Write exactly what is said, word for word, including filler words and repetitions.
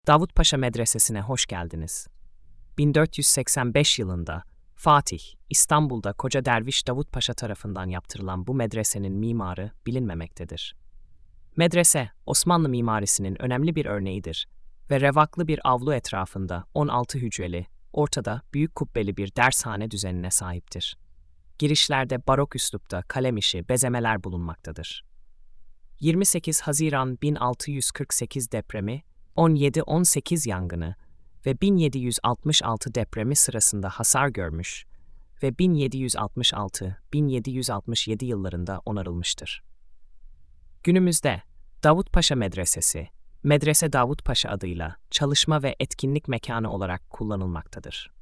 Davutpaşa Medresesi'ne hoş geldiniz. bin dört yüz seksen beş yılında Fatih, İstanbul'da Koca Derviş Davut Paşa tarafından yaptırılan bu medresenin mimarı bilinmemektedir. Medrese, Osmanlı mimarisinin önemli bir örneğidir ve revaklı bir avlu etrafında on altı hücreli, ortada büyük kubbeli bir dershane düzenine sahiptir. Girişlerde barok üslupta kalem işi bezemeler bulunmaktadır. yirmi sekiz Haziran bin altı yüz kırk sekiz depremi, on yedi on sekiz yangını ve bin yedi yüz altmış altı depremi sırasında hasar görmüş ve bin yedi yüz altmış altı bin yedi yüz altmış yedi yıllarında onarılmıştır. Günümüzde Davutpaşa Medresesi, Medrese Davutpaşa adıyla çalışma ve etkinlik mekanı olarak kullanılmaktadır.